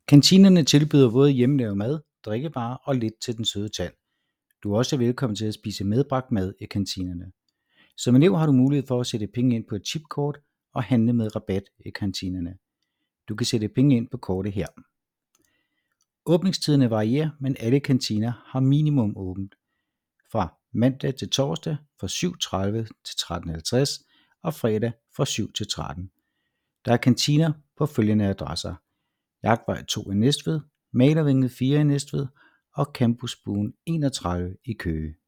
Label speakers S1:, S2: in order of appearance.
S1: Kantinerne tilbyder både hjemmelavet mad, drikkevarer og lidt til den søde tand. Du er også velkommen til at spise medbragt mad i kantinerne. Som elev har du mulighed for at sætte penge ind på et chipkort og handle med rabat i kantinerne. Du kan sætte penge ind på kortet her. Åbningstiderne varierer, men alle kantiner har minimum åbent fra mandag til torsdag fra 7:30 til 13:50 og fredag fra 7 til 13. Der er kantiner på følgende adresser: Jagtvej 2 i Næstved, Malervænget 4 i Næstved og Campusbuen 31 i Køge.